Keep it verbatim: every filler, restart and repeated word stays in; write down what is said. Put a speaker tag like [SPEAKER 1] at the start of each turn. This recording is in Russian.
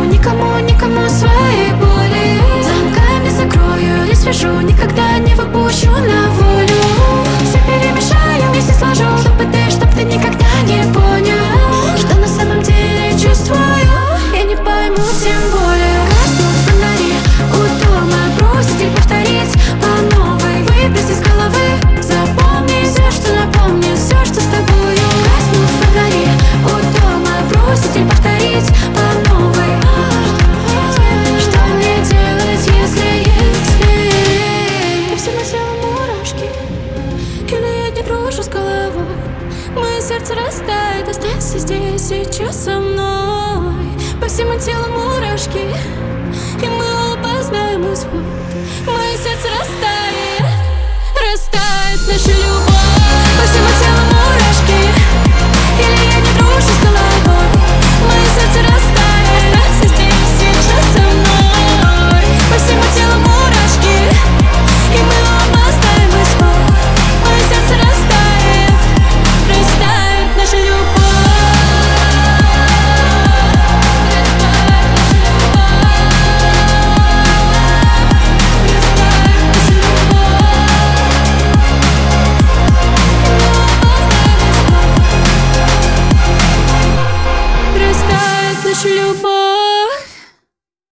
[SPEAKER 1] никому, никому своей боли. Замками закрою или свяжу, никогда не выпущу на волю. Все перемешаю, вместе сложу, чтобы ты, чтоб ты никогда не понял, что на самом деле чувствую. Я не пойму, тем более. Гаснут фонари у дома, бросить и повторить по новой. Выбрось из головы, запомни все, что напомнит, все, что с тобою. Гаснут фонари у дома, бросить и повторить по новой. Что мне делать, если, если я всему телу мурашки, или я не дружу с головой? Мое сердце растает, останься здесь сейчас со мной. По всему телу мурашки.